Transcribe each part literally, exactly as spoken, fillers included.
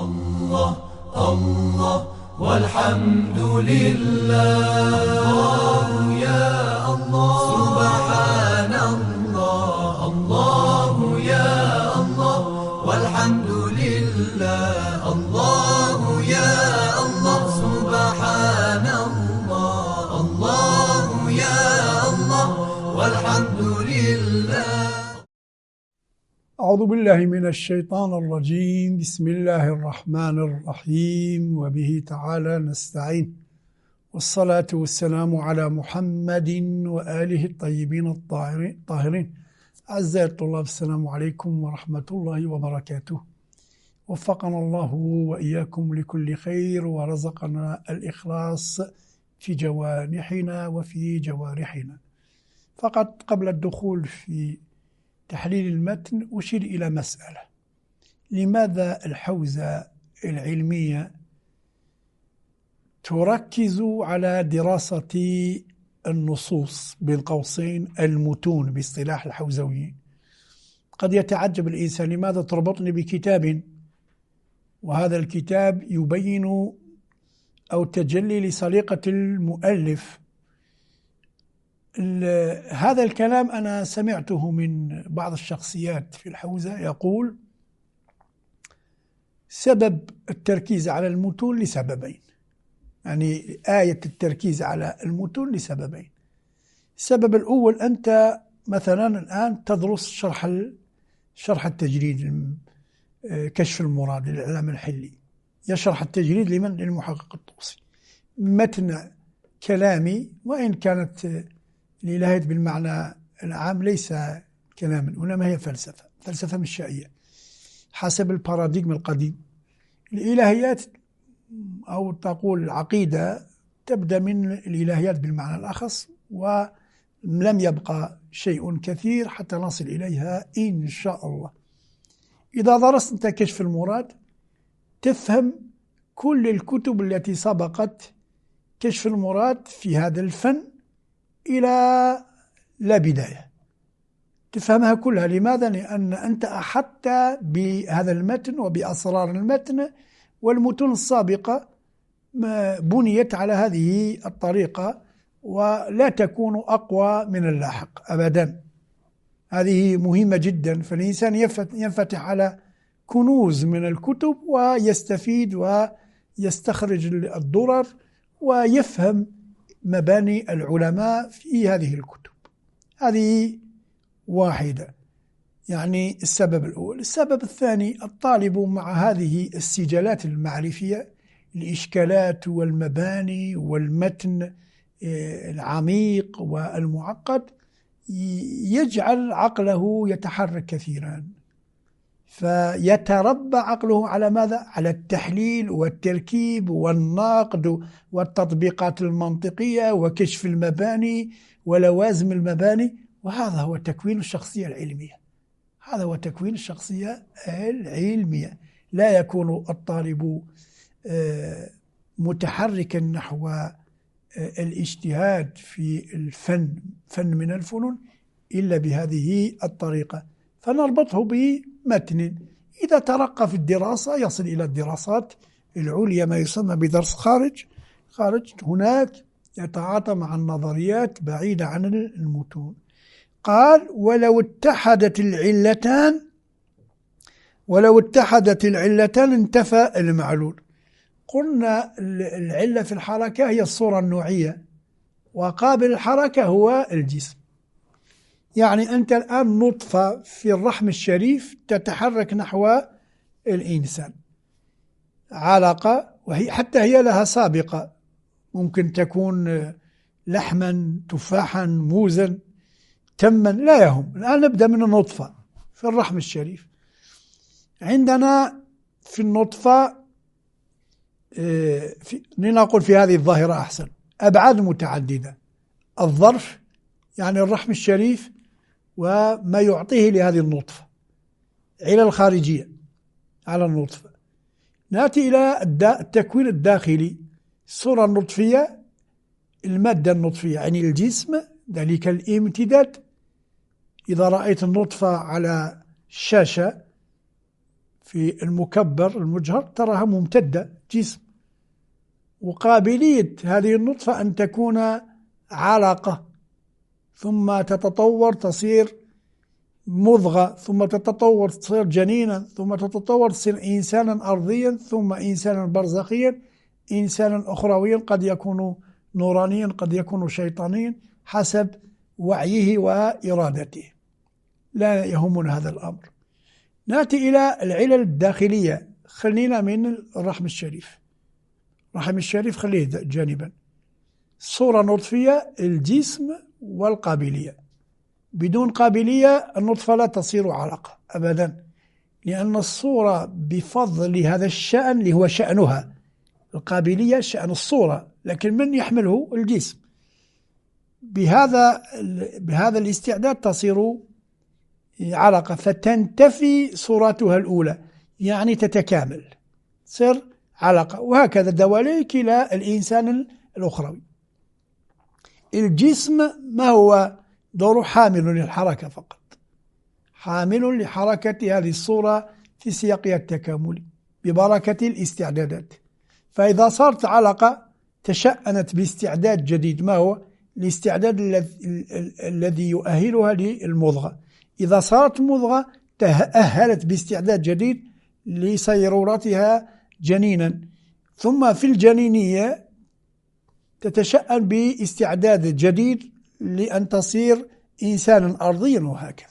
الله الله والحمد لله. الله يا الله سبحان الله. الله يا الله والحمد لله. الله يا الله سبحان الله. الله يا الله والحمد لله. أعوذ بالله من الشيطان الرجيم. بسم الله الرحمن الرحيم، وبه تعالى نستعين، والصلاة والسلام على محمد وآله الطيبين الطاهرين. أعزائي الطلاب، السلام عليكم ورحمة الله وبركاته. وفقنا الله وإياكم لكل خير، ورزقنا الإخلاص في جوانحنا وفي جوارحنا. فقط قبل الدخول في تحليل المتن أشير إلى مسألة: لماذا الحوزة العلمية تركز على دراسة النصوص بين قوسين المتون باصطلاح الحوزويين؟ قد يتعجب الإنسان لماذا تربطني بكتاب وهذا الكتاب يبين أو تجلي لسليقة المؤلف. هذا الكلام أنا سمعته من بعض الشخصيات في الحوزة يقول: سبب التركيز على المتون لسببين، يعني آية التركيز على المتون لسببين. السبب الأول، أنت مثلا الآن تدرس شرح شرح التجريد، كشف المراد للإعلام الحلي، يشرح التجريد لمن؟ للمحقق الطوسي. متن كلامي، وإن كانت الإلهيات بالمعنى العام ليس كلاما، وإنما هي فلسفة فلسفة مشائية حسب الباراديغم القديم. الإلهيات أو تقول العقيدة تبدأ من الإلهيات بالمعنى الأخص، ولم يبقى شيء كثير حتى نصل إليها إن شاء الله. إذا درست أنت كشف المراد تفهم كل الكتب التي سبقت كشف المراد في هذا الفن إلى لا بداية، تفهمها كلها. لماذا؟ لأن أنت أحطت بهذا المتن وبأسرار المتن، والمتون السابقة بنيت على هذه الطريقة، ولا تكون أقوى من اللاحق أبدا. هذه مهمة جدا، فالإنسان ينفتح على كنوز من الكتب ويستفيد ويستخرج الضرر ويفهم مباني العلماء في هذه الكتب. هذه واحدة، يعني السبب الأول. السبب الثاني، الطالب مع هذه السجلات المعرفية، الإشكالات والمباني والمتن العميق والمعقد، يجعل عقله يتحرك كثيرا، فيتربى عقله على ماذا؟ على التحليل والتركيب والنقد والتطبيقات المنطقية وكشف المباني ولوازم المباني. وهذا هو تكوين الشخصية العلمية، هذا هو تكوين الشخصية العلمية. لا يكون الطالب متحركا نحو الاجتهاد في الفن، فن من الفنون، إلا بهذه الطريقة. فنربطه بمتن. إذا ترقى في الدراسة يصل إلى الدراسات العليا، ما يسمى بدرس خارج خارج هناك يتعاطى مع النظريات بعيدة عن المتون. قال: ولو اتحدت العلتان ولو اتحدت العلتان انتفى المعلول. قلنا العلة في الحركة هي الصورة النوعية، وقابل الحركة هو الجسم. يعني أنت الآن نطفة في الرحم الشريف تتحرك نحو الإنسان، علقة، وهي حتى هي لها سابقة، ممكن تكون لحما، تفاحا، موزا، تما، لا يهم. الآن نبدأ من النطفة في الرحم الشريف. عندنا في النطفة، في لنقول في هذه الظاهرة أحسن، أبعاد متعددة. الظرف يعني الرحم الشريف وما يعطيه لهذه النطفة، علل الخارجية على النطفة. نأتي إلى التكوين الداخلي، الصورة النطفية، المادة النطفية يعني الجسم، ذلك الامتداد. إذا رأيت النطفة على الشاشة في المكبر المجهر تراها ممتدة جسم، وقابلية هذه النطفة أن تكون علقة ثم تتطور تصير مضغة ثم تتطور تصير جنينا ثم تتطور تصير إنسانا أرضيا ثم إنسانا برزخيا، إنسانا أخرويا قد يكون نورانيا قد يكون شيطانيا حسب وعيه وإرادته، لا يهمنا هذا الأمر. نأتي إلى العلل الداخلية. خلينا من الرحم الشريف، الرحم الشريف خليه جانبا. صورة نطفية الجسم والقابلية، بدون قابلية النطفة لا تصير علقة أبدا، لأن الصورة بفضل هذا الشأن اللي هو شأنها، القابلية شأن الصورة، لكن من يحمله الجسم. بهذا بهذا الاستعداد تصير علقة فتنتفي صورتها الأولى، يعني تتكامل تصير علقة، وهكذا دواليك كلا الإنسان الأخروي. الجسم ما هو دور حامل للحركة فقط، حامل لحركة هذه الصورة في سياقها التكاملي ببركة الاستعدادات. فإذا صارت علقة تشأنت باستعداد جديد، ما هو الاستعداد الذي يؤهلها للمضغة. إذا صارت مضغة تأهلت باستعداد جديد لصيرورتها جنينا، ثم في الجنينية تتشأن باستعداد جديد لأن تصير إنسانا أرضيا، وهكذا.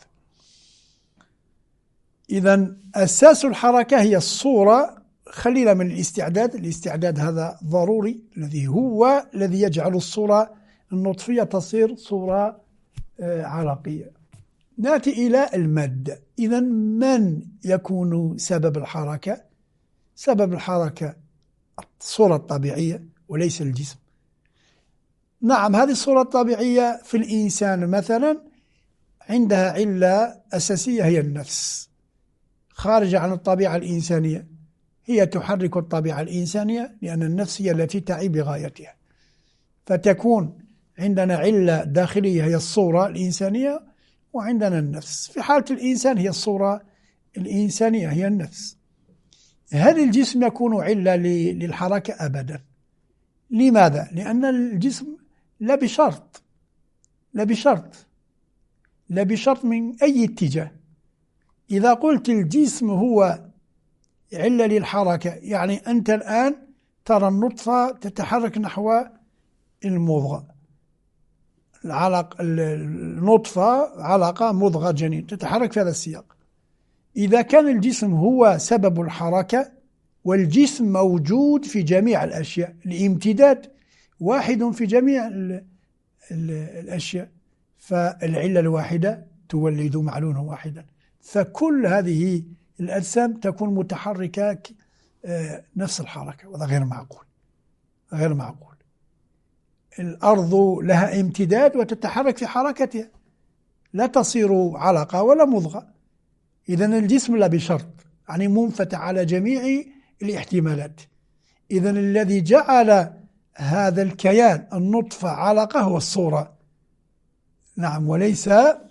إذن أساس الحركة هي الصورة. خلينا من الاستعداد، الاستعداد هذا ضروري الذي هو الذي يجعل الصورة النطفية تصير صورة علقية. نأتي إلى المادة. إذن من يكون سبب الحركة؟ سبب الحركة الصورة الطبيعية وليس الجسم. نعم، هذه الصورة الطبيعية في الإنسان مثلا عندها علة أساسية هي النفس، خارجة عن الطبيعة الإنسانية، هي تحرك الطبيعة الإنسانية لأن النفس هي التي تعي بغايتها، فتكون عندنا علة داخلية هي الصورة الإنسانية، وعندنا النفس. في حالة الإنسان هي الصورة الإنسانية هي النفس. هل الجسم يكون علة للحركة؟ أبدا. لماذا؟ لأن الجسم لا بشرط لا بشرط لا بشرط من أي اتجاه. إذا قلت الجسم هو علة للحركة، يعني أنت الآن ترى النطفة تتحرك نحو المضغة، العلق النطفة علقة مضغة جنين تتحرك في هذا السياق. إذا كان الجسم هو سبب الحركة، والجسم موجود في جميع الأشياء، الامتداد واحد في جميع ال ال الأشياء، فالعلة الواحدة تولد معلولا واحدا، فكل هذه الأجسام تكون متحركة نفس الحركة، وهذا غير معقول غير معقول. الأرض لها امتداد وتتحرك في حركتها، لا تصير علقة ولا مضغة. إذن الجسم لا بشرط، يعني منفتح على جميع الاحتمالات. إذن الذي جعل هذا الكيان النطفة علقة هو الصورة، نعم، وليس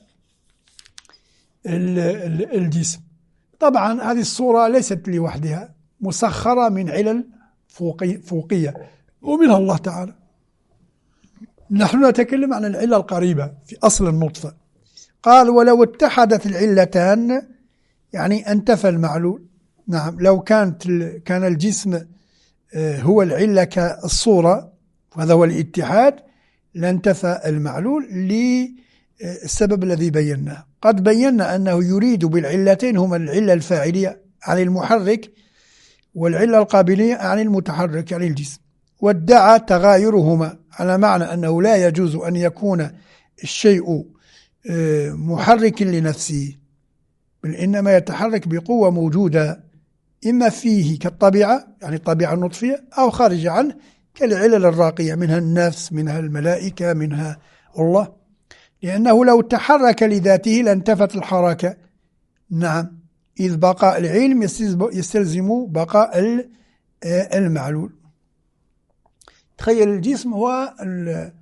الجسم. طبعا هذه الصورة ليست لوحدها، مسخرة من علل فوقي فوقية ومنها الله تعالى. نحن نتكلم عن العلة القريبة في أصل النطفة. قال ولو اتحدت العلتان يعني انتفى المعلول. نعم، لو كانت كان الجسم هو العلة كالصورة وهذا هو الاتحاد لانتفى المعلول للسبب الذي بيناه. قد بينا أنه يريد بالعلتين هما العلة الفاعلية عن المحرك والعلة القابلية عن المتحرك عن الجسم، وادعى تغايرهما على معنى أنه لا يجوز أن يكون الشيء محرك لنفسه، بل إنما يتحرك بقوة موجودة إما فيه كالطبيعة يعني الطبيعة النطفية، أو خارج عنه كالعلل الراقية، منها النفس منها الملائكة منها الله، لأنه لو تحرك لذاته لانتفت الحركة. نعم، إذ بقاء العلم يستلزم بقاء المعلول. تخيل الجسم هو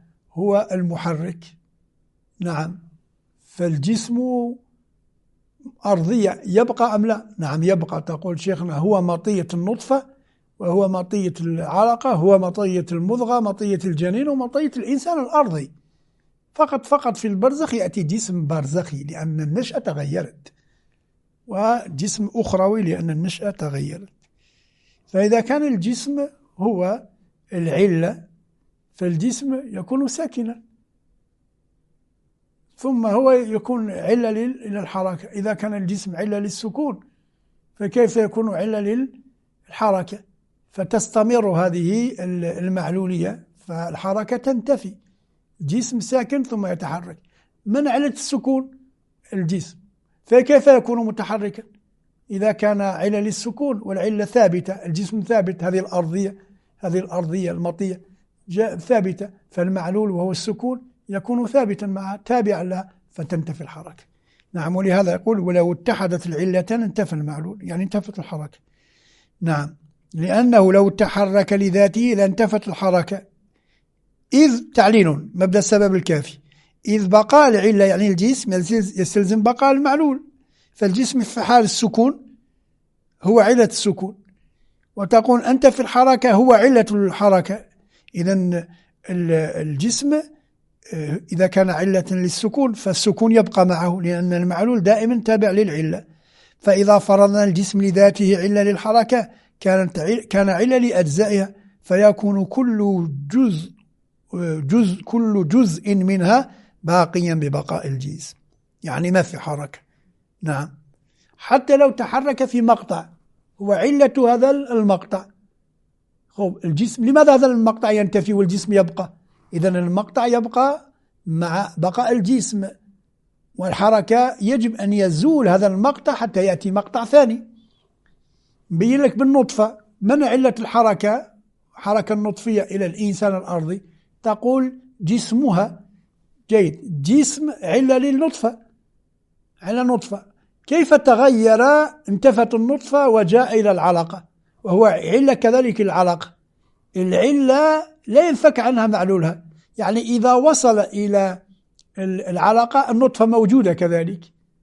هو المحرك، نعم، فالجسم أرضية يبقى أم لا؟ نعم يبقى. تقول شيخنا هو مطية النطفة، وهو مطية العلقة، هو مطية المضغة، مطية الجنين، ومطية الإنسان الأرضي. فقط فقط في البرزخ يأتي جسم برزخي لأن النشأة تغيرت، وجسم أخروي لأن النشأة تغيرت. فإذا كان الجسم هو العلة فالجسم يكون ساكنا، ثم هو يكون علة للحركة. إذا كان الجسم علة للسكون فكيف يكون علة للحركة؟ فتستمر هذه المعلولية، فالحركة تنتفي. جسم ساكن ثم يتحرك. من علة السكون؟ الجسم، فكيف يكون متحركا إذا كان علة للسكون والعلة ثابتة؟ الجسم ثابت، هذه الأرضية هذه الأرضية المطية ثابتة، فالمعلول وهو السكون يكون ثابتا مع تابعا لها فتنتفي الحركة. نعم، ولهذا يقول ولو اتحدت العلتان انتفى المعلول، يعني انتفت الحركة. نعم، لأنه لو تحرك لذاته لانتفت الحركة، إذ تعليل مبدأ السبب الكافي، إذ بقاء العلة يعني الجسم يستلزم بقاء المعلول، فالجسم في حال السكون هو علة السكون، وتقول أنت في الحركة هو علة الحركة. إذن الجسم إذا كان علة للسكون فالسكون يبقى معه، لأن المعلول دائما تابع للعلة. فإذا فرضنا الجسم لذاته علة للحركة كانت كان علة لأجزائها، فيكون كل جزء جزء كل جزء منها باقيا ببقاء الجسم، يعني ما في حركة. نعم، حتى لو تحرك في مقطع هو علة هذا المقطع. خب الجسم لماذا هذا المقطع ينتفي والجسم يبقى؟ إذن المقطع يبقى مع بقاء الجسم، والحركة يجب أن يزول هذا المقطع حتى يأتي مقطع ثاني. بين لك بالنطفة من علة الحركة؟ حركة النطفية إلى الإنسان الأرضي، تقول جسمها. جيد، جسم علة للنطفة، علة نطفة. كيف تغير؟ انتفت النطفة وجاء إلى العلقة، وهو علة كذلك العلقة. العلة لا ينفك عنها معلولها، يعني إذا وصل إلى العلقة النطفة موجودة كذلك،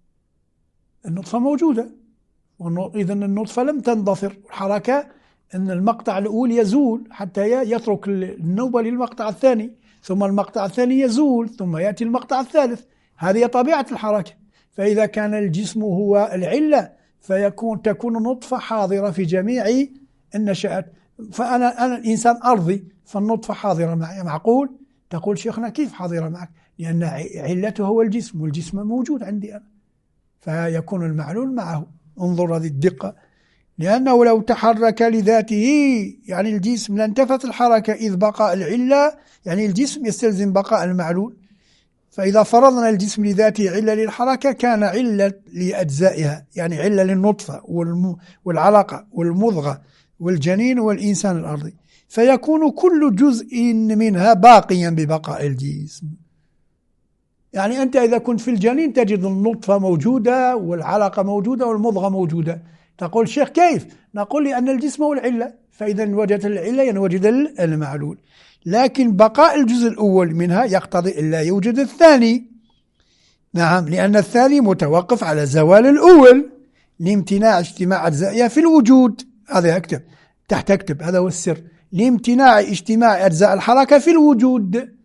النطفة موجودة، إذن النطفة لم تندثر. الحركة أن المقطع الأول يزول حتى يترك النوبة للمقطع الثاني، ثم المقطع الثاني يزول، ثم يأتي المقطع الثالث. هذه طبيعة الحركة. فإذا كان الجسم هو العلة فيكون تكون النطفة حاضرة في جميع النشآت. فأنا أنا الإنسان أرضي، فالنطفة حاضرة معي. معقول؟ تقول شيخنا كيف حاضرة معك؟ لأن علته هو الجسم، والجسم موجود عندي أنا، فيكون المعلول معه. انظر هذه الدقة. لأنه لو تحرك لذاته يعني الجسم لانتفت الحركة، إذ بقاء العلة يعني الجسم يستلزم بقاء المعلول. فإذا فرضنا الجسم لذاته علة للحركة كان علة لأجزائها، يعني علة للنطفة والعلقة والمضغة والجنين والإنسان الأرضي، فيكون كل جزء منها باقيا ببقاء الجسم. يعني أنت إذا كنت في الجنين تجد النطفة موجودة والعلقة موجودة والمضغة موجودة. تقول شيخ كيف؟ نقول لأن الجسم هو العلة، فإذا وجدت العلة ينوجد المعلول، لكن بقاء الجزء الأول منها يقتضي إلا يوجد الثاني. نعم، لأن الثاني متوقف على زوال الأول لامتناع اجتماع أجزائها في الوجود. هذا يكتب تحت، اكتب هذا هو السر، لامتناع اجتماع أجزاء الحركة في الوجود.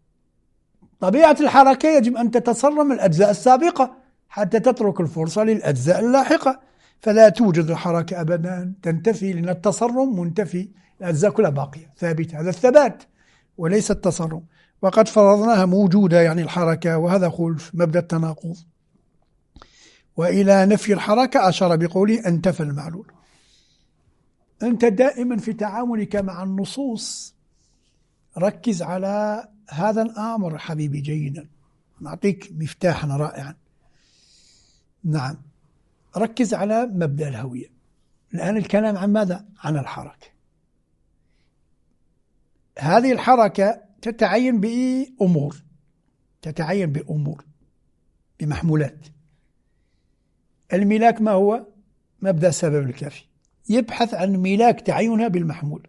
طبيعة الحركة يجب أن تتصرم الأجزاء السابقة حتى تترك الفرصة للأجزاء اللاحقة، فلا توجد الحركة أبدا، تنتفي، لأن التصرم منتفي، الأجزاء كلها باقية ثابتة. هذا الثبات وليس التصرم، وقد فرضناها موجودة يعني الحركة، وهذا خلف مبدأ التناقض. وإلى نفي الحركة أشار بقوله انتفى المعلول. أنت دائما في تعاملك مع النصوص ركز على هذا الأمر حبيبي جيدا، نعطيك مفتاحا رائعا. نعم، ركز على مبدأ الهوية. الآن الكلام عن ماذا؟ عن الحركة. هذه الحركة تتعين بأمور، تتعين بأمور بمحمولات. الملاك ما هو؟ مبدأ السبب الكافي، يبحث عن ملاك تعينها بالمحمول.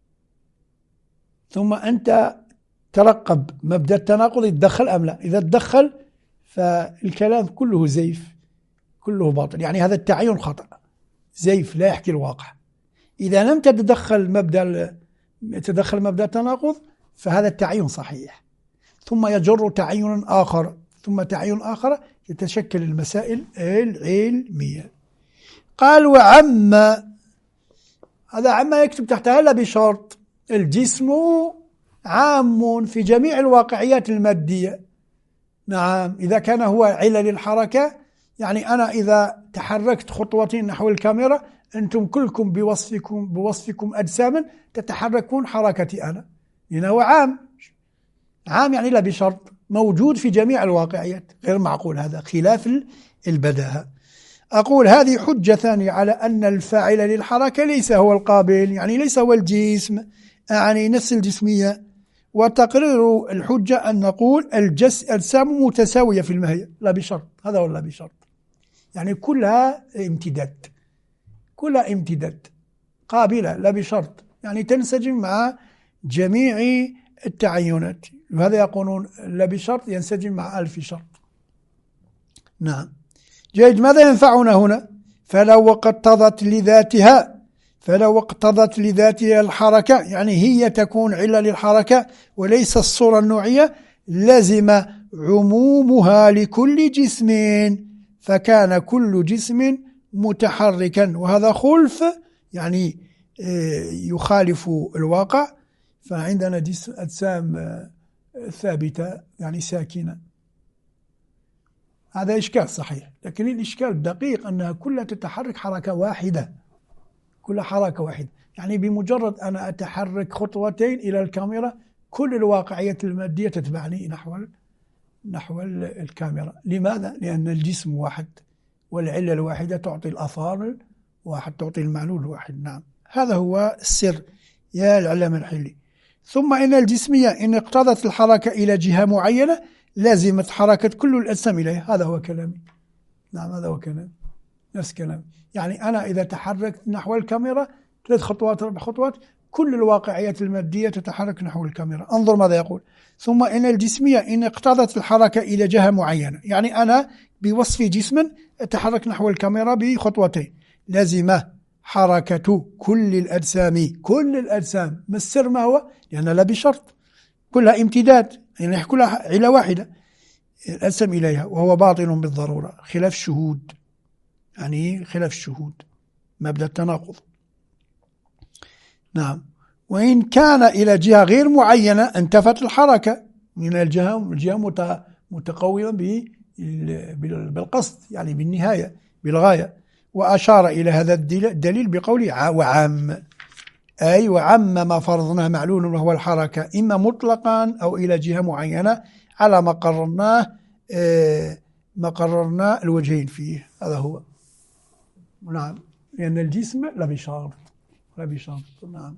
ثم أنت ترقب مبدأ التناقض يتدخل أم لا. إذا تدخل فالكلام كله زيف، كله باطل. يعني هذا التعين خطأ زيف لا يحكي الواقع. إذا لم تتدخل مبدأ يتدخل مبدأ التناقض فهذا التعين صحيح، ثم يجر تعين آخر ثم تعين آخر، يتشكل المسائل العلمية. قال وعم، هذا عم يكتب تحتها لا بشرط. الجسم عام في جميع الواقعيات المادية. نعم، إذا كان هو علل الحركة، يعني أنا إذا تحركت خطوتين نحو الكاميرا أنتم كلكم بوصفكم بوصفكم أجساما تتحركون حركتي أنا، لأنه عام. عام يعني لا بشرط، موجود في جميع الواقعيات. غير معقول، هذا خلاف البداهة. أقول هذه حجة ثانية على أن الفاعل للحركة ليس هو القابل، يعني ليس هو الجسم، يعني نفس الجسمية. وتقرير الحجة أن نقول الجس أجسام متساوية في الماهية لا بشرط. هذا ولا بشرط، يعني كلها امتداد، كلها امتداد قابلة لا بشرط، يعني تنسجم مع جميع التعينات. وهذا يقولون لا بشرط ينسجم مع ألف شرط. نعم جيد. ماذا ينفعنا هنا؟ فلو اقتضت لذاتها فلو اقتضت لذاتها الحركة، يعني هي تكون علة للحركة وليس الصورة النوعية، لزم عمومها لكل جسم، فكان كل جسم متحركا. وهذا خلف، يعني يخالف الواقع. فعندنا أجسام ثابتة يعني ساكنة، هذا إشكال صحيح، لكن الإشكال الدقيق أنها كلها تتحرك حركة واحدة، كل حركة واحدة. يعني بمجرد أنا أتحرك خطوتين إلى الكاميرا كل الواقعية المادية تتبعني نحو نحو الكاميرا. لماذا؟ لأن الجسم واحد، والعلة الواحدة تعطي الأثار واحد، تعطي المعلول واحد. نعم، هذا هو السر يا العلامة الحلي. ثم إن الجسمية إن اقتضت الحركة إلى جهة معينة لازمت حركة كل الأجسام إليها. هذا هو كلامي. نعم هذا هو كلامي، نفس كلامي. يعني أنا إذا تحركت نحو الكاميرا ثلاث خطوات أربع خطوات كل الواقعيات المادية تتحرك نحو الكاميرا. انظر ماذا يقول. ثم إن الجسمية إن اقتضت الحركة إلى جهة معينة، يعني أنا بوصفي جسما أتحرك نحو الكاميرا بخطوتين، لازم حركة كل الأجسام. كل الأجسام، ما السر ما هو؟ لأن لا بشرط، كلها امتداد، يعني كلها علة واحدة الأجسام إليها، وهو باطل بالضرورة خلاف الشهود، يعني خلاف الشهود مبدأ التناقض. نعم. وإن كان إلى جهة غير معينة انتفت الحركة من الجهة الجهة متقومة بالقصد، يعني بالنهاية بالغاية. وأشار إلى هذا الدليل بقوله وعم، أي وعم ما فرضناه معلول وهو الحركة إما مطلقا أو إلى جهة معينة على ما قررناه ما قررنا الوجهين فيه. هذا هو. نعم، لأن الجسم لا بشرط لا بشرط. نعم،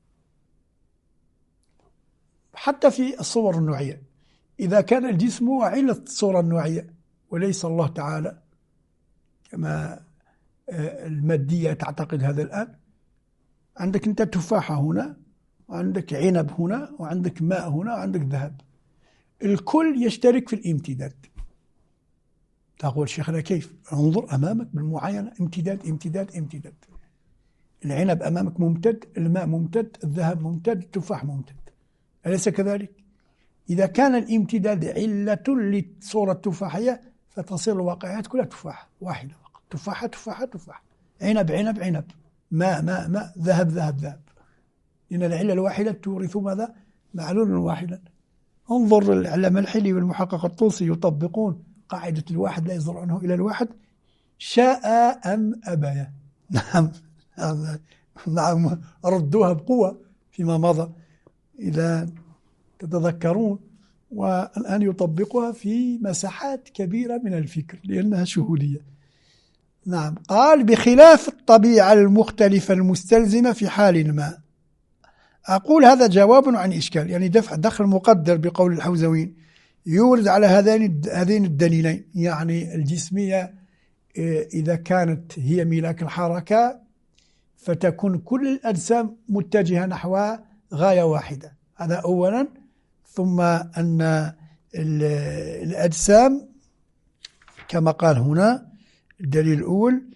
حتى في الصور النوعية إذا كان الجسم هو علة الصورة النوعية وليس الله تعالى كما المادية تعتقد هذا الآن. عندك أنت تفاحة هنا، وعندك عنب هنا، وعندك ماء هنا، وعندك ذهب، الكل يشترك في الامتداد. تقول شيخنا كيف؟ انظر أمامك بالمعاينة، امتداد امتداد امتداد. العنب أمامك ممتد، الماء ممتد، الذهب ممتد، التفاح ممتد، أليس كذلك؟ إذا كان الامتداد علة للصورة التفاحية فتصير الواقعيات كلها تفاح واحدة فقط، تفاحة تفاحة تفاح، عنب عنب عنب، ماء ماء ماء، ذهب ذهب ذهب، لأن العلة الواحدة تورث ماذا؟ معلولا واحدا. انظر العلامة الحلي والمحقق الطوسي يطبقون قاعدة الواحد لا يصدر عنه إلى الواحد شاء أم أبايا. نعم نعم، ردوها بقوة فيما مضى إذا تتذكرون، والآن يطبقها في مساحات كبيرة من الفكر لأنها شهودية. نعم. قال بخلاف الطبيعة المختلفة المستلزمة في حال ما. أقول هذا جواب عن إشكال، يعني دفع دخل مقدر بقول الحوزوين يورد على هذين هذين الدليلين. يعني الجسمية إذا كانت هي ملاك الحركة فتكون كل الأجسام متجهة نحو غاية واحدة، هذا أولا. ثم أن الأجسام كما قال هنا الدليل الأول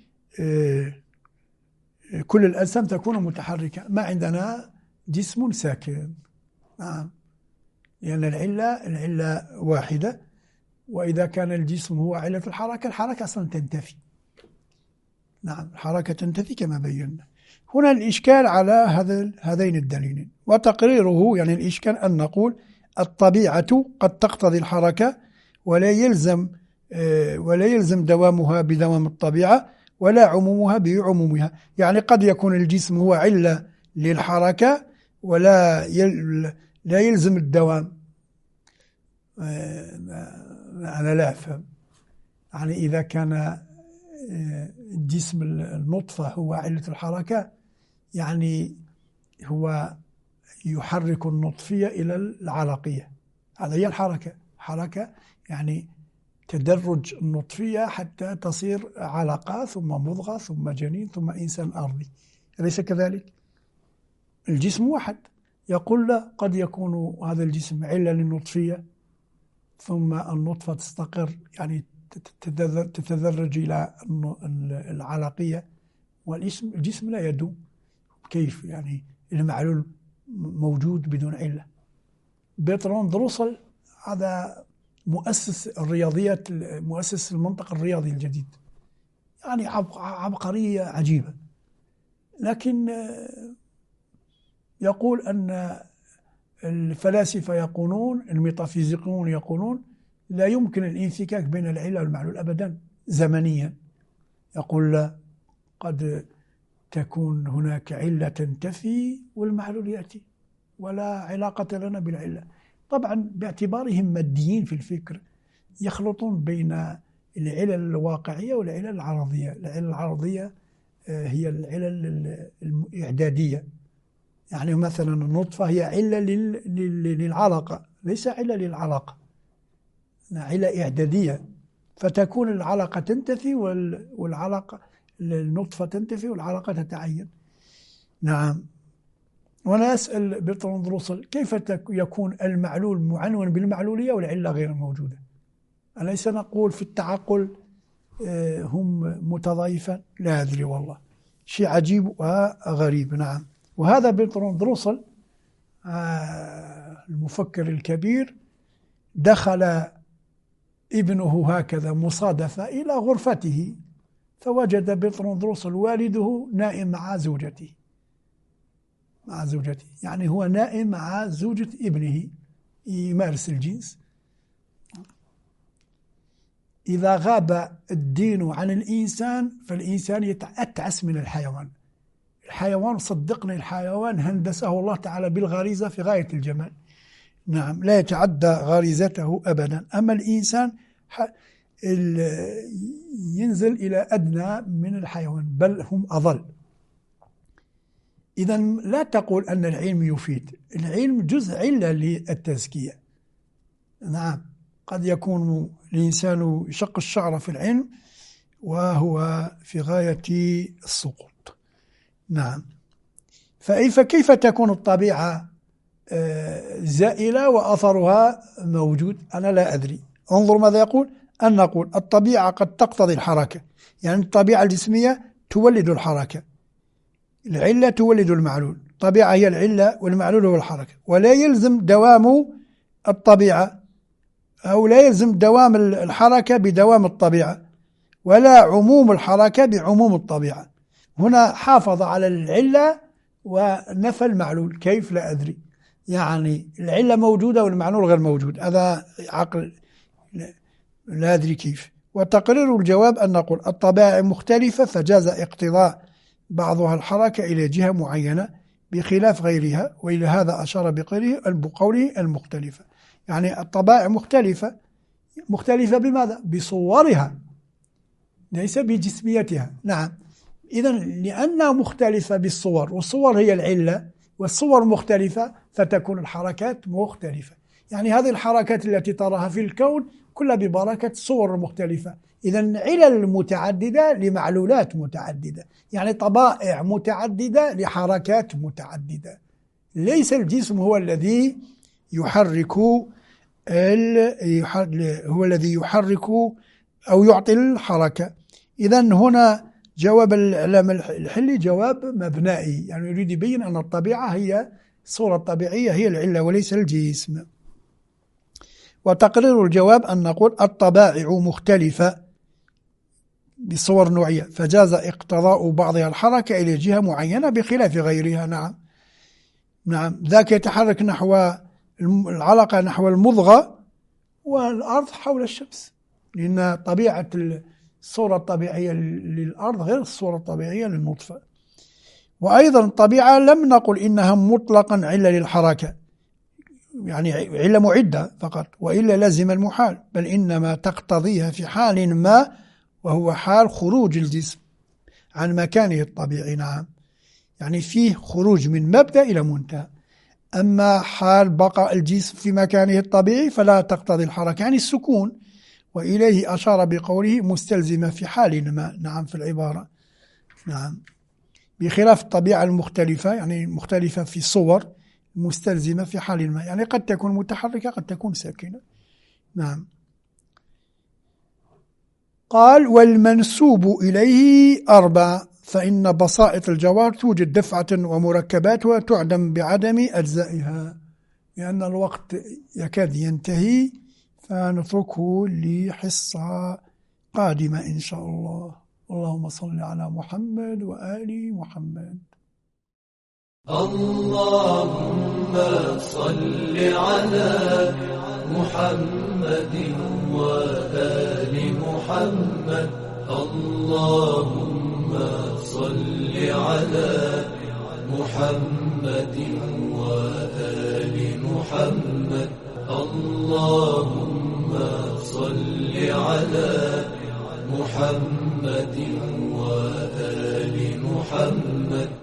كل الأجسام تكون متحركة، ما عندنا جسم ساكن. نعم، لأن العلة العلة واحدة، وإذا كان الجسم هو علة الحركة، الحركة أصلا تنتفي. نعم، الحركة تنتفي كما بينا. هنا الإشكال على هذا هذين الدليلين، وتقريره يعني الإشكال أن نقول الطبيعة قد تقتضي الحركة ولا يلزم ولا يلزم دوامها بدوام الطبيعة ولا عمومها بعمومها. يعني قد يكون الجسم هو علة للحركة ولا لا يلزم الدوام. أنا لا أفهم، يعني إذا كان الجسم النطفة هو علة الحركة، يعني هو يحرك النطفية إلى العلقية، هذا هي الحركة. حركة يعني تدرج النطفية حتى تصير علقة ثم مضغة ثم جنين ثم إنسان أرضي، أليس كذلك؟ الجسم واحد. يقول لا، قد يكون هذا الجسم علة للنطفية ثم النطفة تستقر، يعني تتدرج إلى العلقية، والجسم الجسم لا يدوم. كيف يعني المعلول موجود بدون علة؟ برتراند روسل هذا مؤسس الرياضيات، مؤسس المنطق الرياضي الجديد، يعني عبقرية عجيبة، لكن يقول أن الفلاسفة يقولون، الميتافيزيقيون يقولون لا يمكن الانفكاك بين العلة والمعلول أبدا زمنيا. يقول لا، قد تكون هناك علة تنتفي والمعلول يأتي، ولا علاقة لنا بالعلة. طبعا باعتبارهم ماديين في الفكر يخلطون بين العلل الواقعية والعلل العرضية. العلل العرضية هي العلل الإعدادية، يعني مثلا النطفة هي علة للعلقة، ليس علة للعلاقة، علة إعدادية، فتكون العلاقة تنتفي والعلاقة النطفة تنتفي والعلاقة تتعين. نعم. وأنا أسأل برتراند روسل كيف يكون المعلول معنون بالمعلولية والعلة غير موجودة؟ أليس نقول في التعقل هم متضايفان؟ لا أدري والله، شيء عجيب وغريب. نعم. وهذا برتراند روسل المفكر الكبير دخل ابنه هكذا مصادفة إلى غرفته، فوجد برتراند روسل والده نائم مع زوجته مع زوجته يعني هو نائم مع زوجة ابنه يمارس الجنس. إذا غاب الدين عن الإنسان فالإنسان يتأتعس من الحيوان. الحيوان صدقني، الحيوان هندسه الله تعالى بالغريزة في غاية الجمال. نعم، لا يتعدى غريزته أبدا. أما الإنسان ينزل إلى أدنى من الحيوان، بل هم أضل. إذا لا تقول أن العلم يفيد، العلم جزء علة للتزكية. نعم، قد يكون الإنسان يشق الشعر في العلم وهو في غاية السقوط. نعم. فكيف تكون الطبيعة زائلة وأثرها موجود؟ أنا لا أدري. انظر ماذا يقول، أن نقول الطبيعة قد تقتضي الحركة، يعني الطبيعة الجسمية تولد الحركة، العلة تولد المعلول، الطبيعة هي العلة والمعلول هو الحركة، ولا يلزم دوام الطبيعة أو لا يلزم دوام الحركة بدوام الطبيعة، ولا عموم الحركة بعموم الطبيعة. هنا حافظ على العلة ونفى المعلول. كيف؟ لا أدري، يعني العلة موجودة والمعلول غير موجود، هذا عقل لا أدري كيف. وتقرير الجواب أن نقول الطبائع مختلفة فجاز اقتضاء بعضها الحركة إلى جهة معينة بخلاف غيرها، وإلى هذا أشار بقوله المختلفة، يعني الطبائع مختلفة. مختلفة بماذا؟ بصورها ليس بجسميتها. نعم. إذن لأنها مختلفة بالصور، والصور هي العلة، والصور مختلفة فتكون الحركات مختلفة. يعني هذه الحركات التي تراها في الكون كلها ببركة صور مختلفة. إذن علل متعددة لمعلولات متعددة، يعني طبائع متعددة لحركات متعددة. ليس الجسم هو الذي يحرك هو الذي يحرك أو يعطي الحركة، إذا هنا جواب العلامة الحلي جواب مبنائي، يعني يريد يبين أن الطبيعة هي الصورة الطبيعية هي العلة وليس الجسم. وتقرير الجواب أن نقول الطبائع مختلفة بصور نوعية، فجاز اقتضاء بعضها الحركة إلى جهة معينة بخلاف غيرها. نعم نعم ذاك يتحرك نحو العلقة نحو المضغة والأرض حول الشمس، لأن طبيعة الصورة الطبيعية للأرض غير الصورة الطبيعية للنطفة. وأيضا الطبيعة لم نقل إنها مطلقا علة للحركة، يعني علة معدة فقط، وإلا لازم المحال، بل إنما تقتضيها في حال ما، وهو حال خروج الجسم عن مكانه الطبيعي. نعم يعني فيه خروج من مبدأ إلى منتهى. أما حال بقاء الجسم في مكانه الطبيعي فلا تقتضي الحركة، يعني السكون، وإليه أشار بقوله مستلزمة في حال ما. نعم في العبارة. نعم بخلاف الطبيعة المختلفة، يعني مختلفة في صور، مستلزمة في حال ما، يعني قد تكون متحركة قد تكون ساكنة. نعم. قال والمنسوب إليه أربع، فإن بسائط الجوار توجد دفعة ومركباتها تعدم بعدم أجزائها. لأن الوقت يكاد ينتهي فنتركه لحصة قادمة إن شاء الله. اللهم صل على محمد وآل محمد. اللهم صل على محمد وآل محمد. اللهم صل على محمد وآل محمد. اللهم صل على محمد وآل محمد.